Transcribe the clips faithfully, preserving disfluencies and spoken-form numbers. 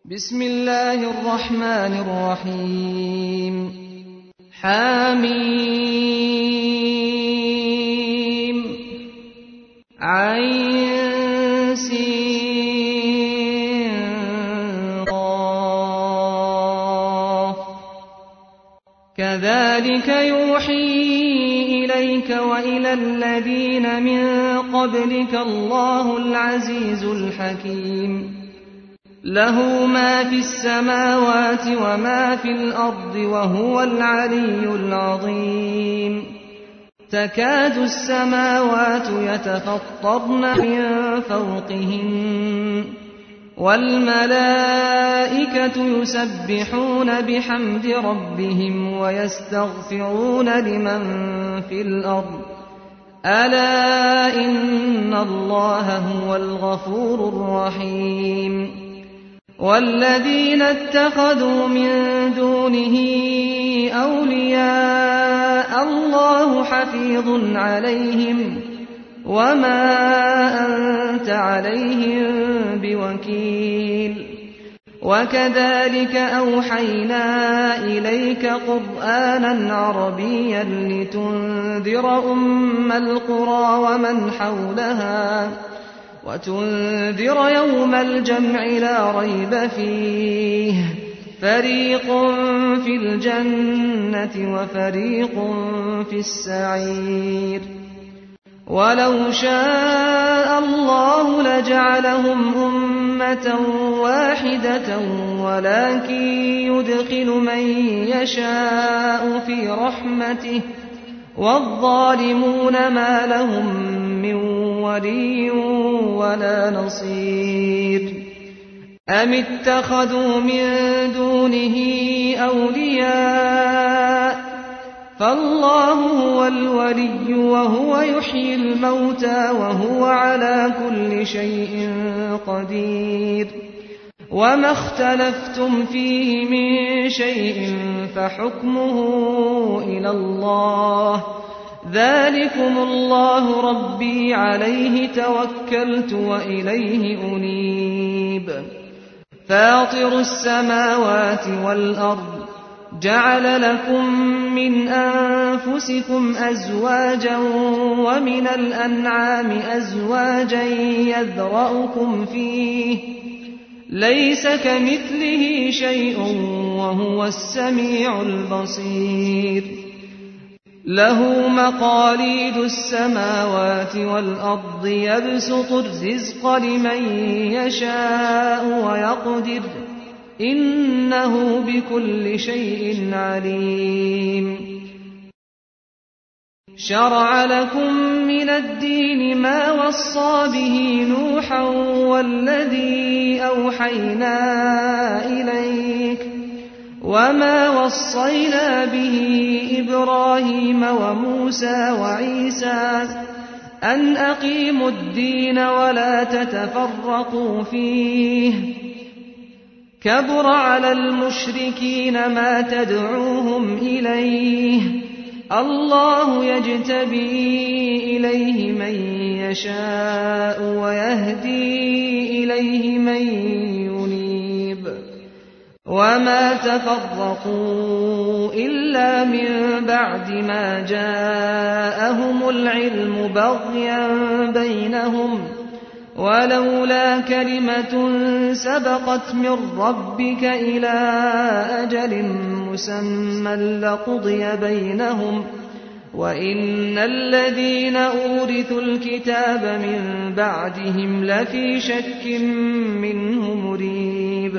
بسم الله الرحمن الرحيم حميم عين سين قاف كذلك يوحي إليك وإلى الذين من قبلك الله العزيز الحكيم له ما في السماوات وما في الأرض وهو العلي العظيم تكاد السماوات يتفطرن من فوقهن والملائكة يسبحون بحمد ربهم ويستغفرون لمن في الأرض ألا إن الله هو الغفور الرحيم والذين اتخذوا من دونه أولياء الله حفيظ عليهم وما أنت عليهم بوكيل وكذلك أوحينا إليك قرآنا عربيا لتنذر أم القرى ومن حولها وتنذر يوم الجمع لا ريب فيه فريق في الجنة وفريق في السعير ولو شاء الله لجعلهم أمة واحدة ولكن يدخل من يشاء في رحمته والظالمون ما لهم من ولي ولا نصير أم اتخذوا من دونه أولياء فالله هو الولي وهو يحيي الموتى وهو على كل شيء قدير وما اختلفتم فيه من شيء فحكمه إلى الله ذلكم الله ربي عليه توكلت وإليه أنيب فاطر السماوات والأرض جعل لكم من أنفسكم أزواجا ومن الأنعام أزواجا يذرأكم فيه ليس كمثله شيء وهو السميع البصير له مقاليد السماوات والأرض يبسط الرزق لمن يشاء ويقدر إنه بكل شيء عليم شرع لكم من الدين ما وصى به نوحا والذي أوحينا إليك وما وصينا به إبراهيم وموسى وعيسى أن أقيموا الدين ولا تتفرقوا فيه كبر على المشركين ما تدعوهم إليه الله يجتبي إليه من يشاء ويهدي إليه من ينيب وما تفرقوا إلا من بعد ما جاءهم العلم بغيا بينهم ولولا كلمة سبقت من ربك إلى أجل مسمى لقضي بينهم وإن الذين أورثوا الكتاب من بعدهم لفي شك منه مريب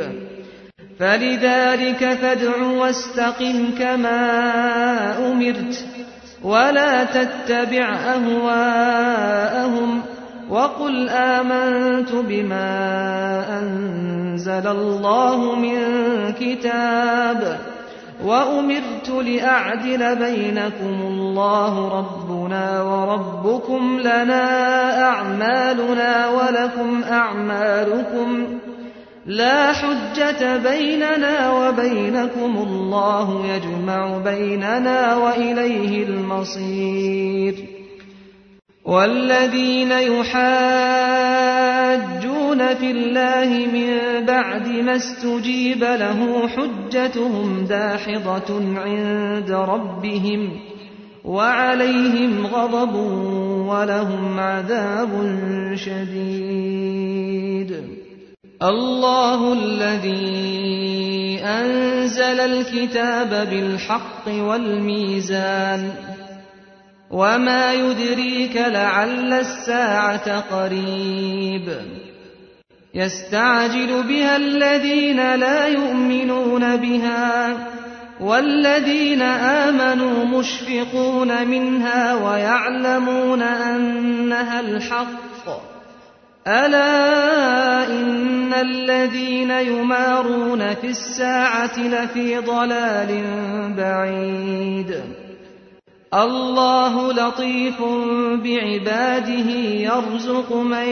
فلذلك فادع واستقم كما أمرت ولا تتبع أهواءهم وقل آمنت بما أنزل الله من كتاب وأمرت لأعدل بينكم الله ربنا وربكم لنا أعمالنا ولكم أعمالكم لا حجة بيننا وبينكم الله يجمع بيننا وإليه المصير والذين يحاجون في الله من بعد ما استجيب له حجتهم داحضة عند ربهم وعليهم غضب ولهم عذاب شديد. الله الذي أنزل الكتاب بالحق والميزان وما يدريك لعل الساعة قريب يستعجل بها الذين لا يؤمنون بها والذين آمنوا مشفقون منها ويعلمون أنها الحق ألا إن الذين يمارون في الساعة لفي ضلال بعيد. الله لطيف بعباده يرزق من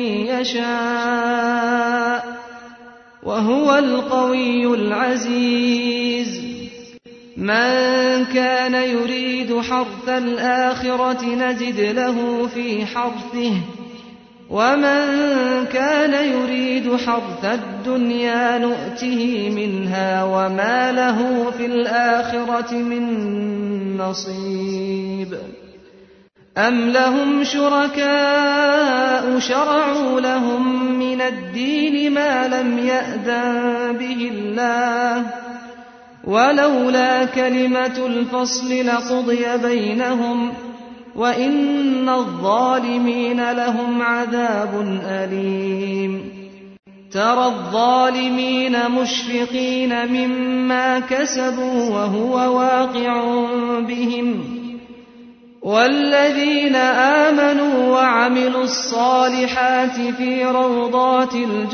يشاء وهو القوي العزيز. من كان يريد حرث الآخرة نزد له في حرثه ومن كان يريد حرث الدنيا نؤته منها وما له في الآخرة من نصيب. أم لهم شركاء شرعوا لهم من الدين ما لم يأذن به الله ولولا كلمة الفصل لقضي بينهم وإن الظالمين لهم عذاب أليم. ترى الظالمين مشفقين مما كسبوا وهو واقع بهم والذين آمنوا وعملوا الصالحات في روضات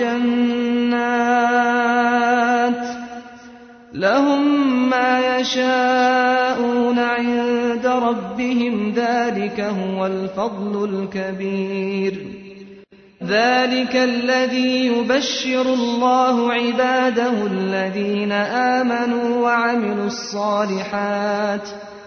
الجنات لهم ما يشاءون عند ربهم ذلك هو الفضل الكبير. ذلك الذي يبشر الله عباده الذين آمنوا وعملوا الصالحات.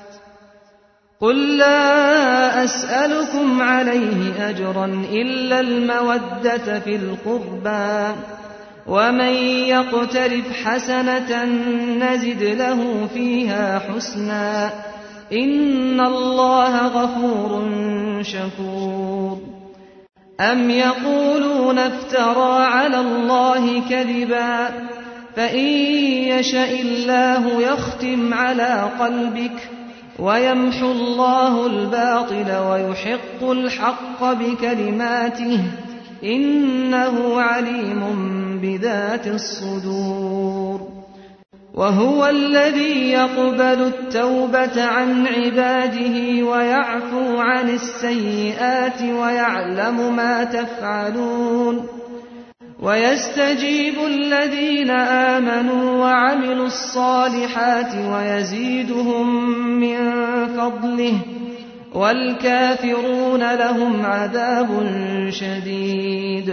قل لا أسألكم عليه أجرا إلا المودة في القربى ومن يقترف حسنة نزد له فيها حسنا إن الله غفور شكور. أم يقولون افترى على الله كذبا فإن يشأ الله يختم على قلبك ويمحو الله الباطل ويحق الحق بكلماته إنه عليم بذات الصدور. وهو الذي يقبل التوبة عن عباده ويعفو عن السيئات ويعلم ما تفعلون ويستجيب الذين آمنوا وعملوا الصالحات ويزيدهم من فضله والكافرون لهم عذاب شديد.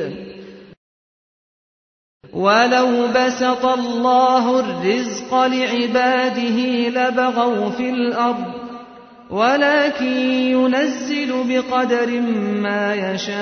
ولو بسط الله الرزق لعباده لبغوا في الأرض ولكن ينزل بقدر ما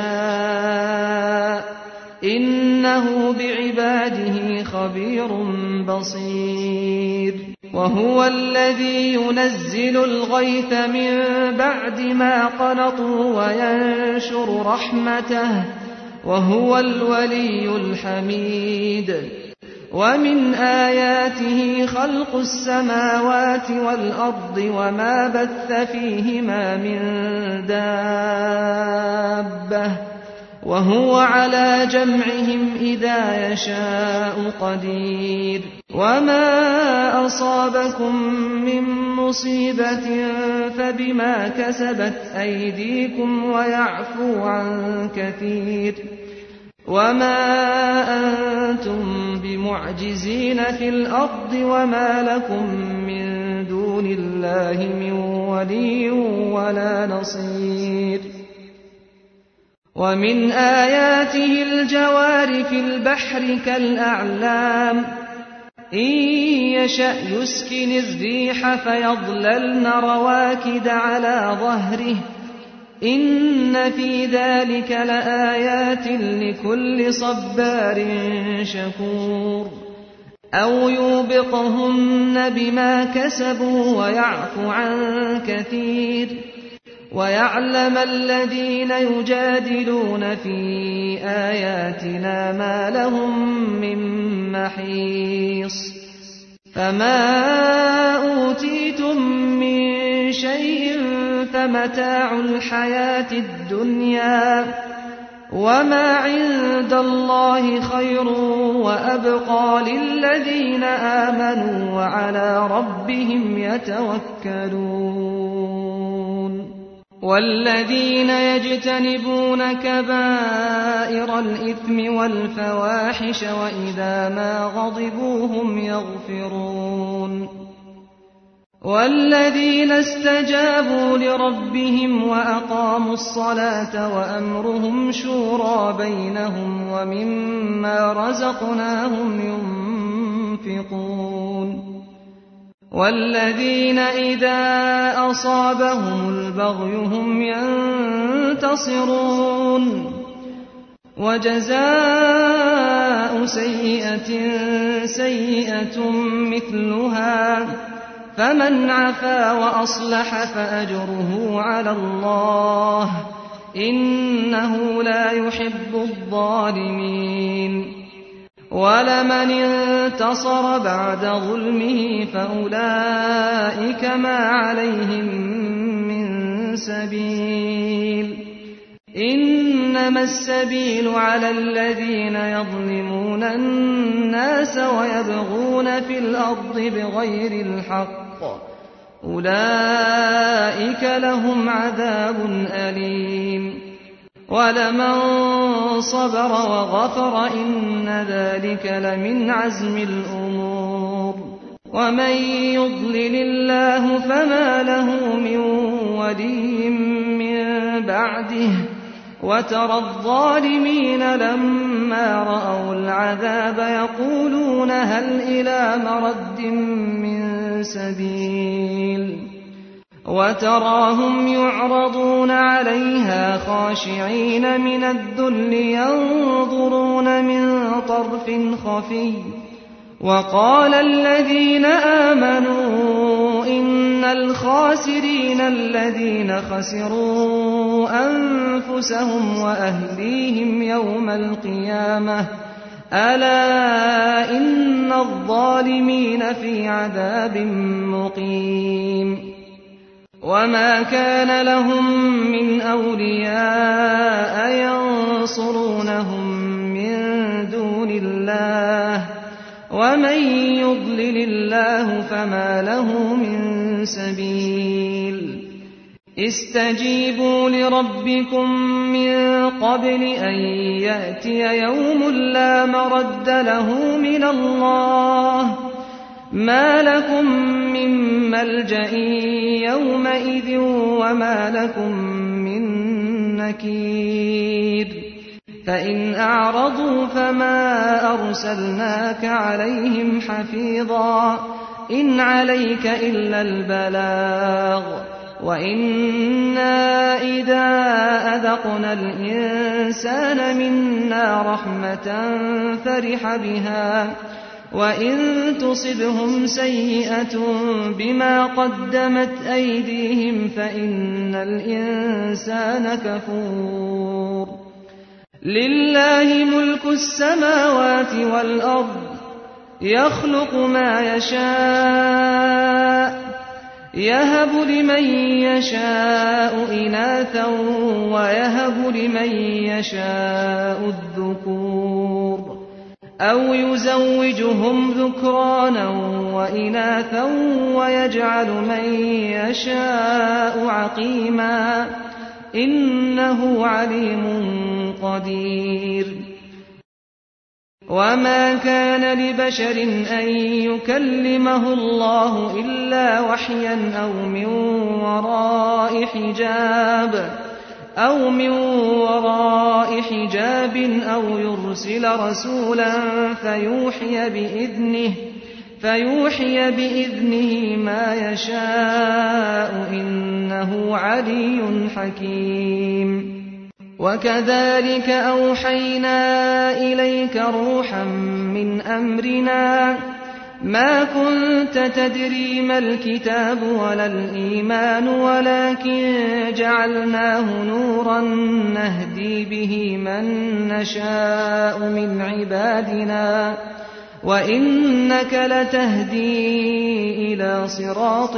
يشاء إنه بعباده خبير بصير. وهو الذي ينزل الغيث من بعد ما قنطوا وينشر رحمته وهو الولي الحميد. ومن آياته خلق السماوات والأرض وما بث فيهما من دابة وهو على جمعهم إذا يشاء قدير. وما أصابكم من مصيبة فبما كسبت أيديكم ويعفو عن كثير. وما أنتم بمعجزين في الأرض وما لكم من دون الله من ولي ولا نصير. ومن آياته الجوار في البحر كالأعلام إن يشأ يسكن الريح فيظللن رواكد على ظهره إن في ذلك لآيات لكل صبار شكور أو يوبقهن بما كسبوا ويعفو عن كثير ويعلم الذين يجادلون في آياتنا ما لهم من محيص فما أوتيتم من شيء فمتاع الحياة الدنيا وما عند الله خير وأبقى للذين آمنوا وعلى ربهم يتوكلون والذين يجتنبون كبائر الإثم والفواحش وإذا ما غضبوا هم يغفرون والذين استجابوا لربهم وأقاموا الصلاة وأمرهم شورى بينهم ومما رزقناهم ينفقون والذين إذا أصابهم البغي هم ينتصرون وجزاء سيئة سيئة مثلها فمن عفا وأصلح فأجره على الله إنه لا يحب الظالمين ولمن انتصر بعد ظلمه فأولئك ما عليهم من سبيل إنما السبيل على الذين يظلمون الناس ويبغون في الأرض بغير الحق أولئك لهم عذاب أليم ولمن صبر وغفر إن ذلك لمن عزم الأمور ومن يضلل الله فما له من ولي من بعده وترى الظالمين لما رأوا العذاب يقولون هل إلى مرد من سبيل وتراهم يعرضون عليها خاشعين من الذل ينظرون من طرف خفي وقال الذين آمنوا إن الخاسرين الذين خسروا أنفسهم وأهليهم يوم القيامة ألا إن الظالمين في عذاب مقيم وما كان لهم من أولياء ينصرونهم من دون الله ومن يضلل الله فما له من سبيل استجيبوا لربكم من قبل أن يأتي يوم لا مرد له من الله ما لكم من ملجأ يومئذ وما لكم من نكير فإن أعرضوا فما أرسلناك عليهم حفيظا إن عليك إلا البلاغ وإنا إذا أذقنا الإنسان منا رحمة فرح بها وإن تصبهم سيئة بما قدمت أيديهم فإن الإنسان كفور لله ملك السماوات والأرض يخلق ما يشاء يهب لمن يشاء إناثا ويهب لمن يشاء الذكور أو يزوجهم ذكرانا وإناثا ويجعل من يشاء عقيما إنه عليم قدير وما كان لبشر أن يكلمه الله إلا وحيا أو من وراء حجاب أو من وراء حجاب أو يرسل رسولا فيوحي بإذنه فيوحي بإذنه ما يشاء إنه علي حكيم وكذلك أوحينا إليك روحا من أمرنا ما كنت تدري ما الكتاب ولا الإيمان ولكن جعلناه نورا نهدي به من نشاء من عبادنا وإنك لتهدي إلى صراط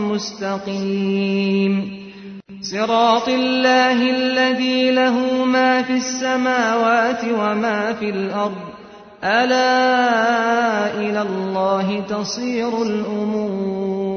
مستقيم صراط الله الذي له ما في السماوات وما في الأرض ألا إلى الله تصير الأمور